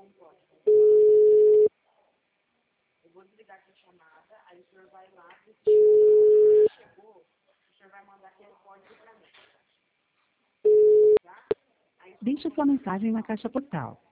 Eu vou desligar aqui a chamada, aí o senhor vai lá, se chegou, o senhor vai mandar aquele código para mim. Tá? Deixe sua mensagem na caixa postal.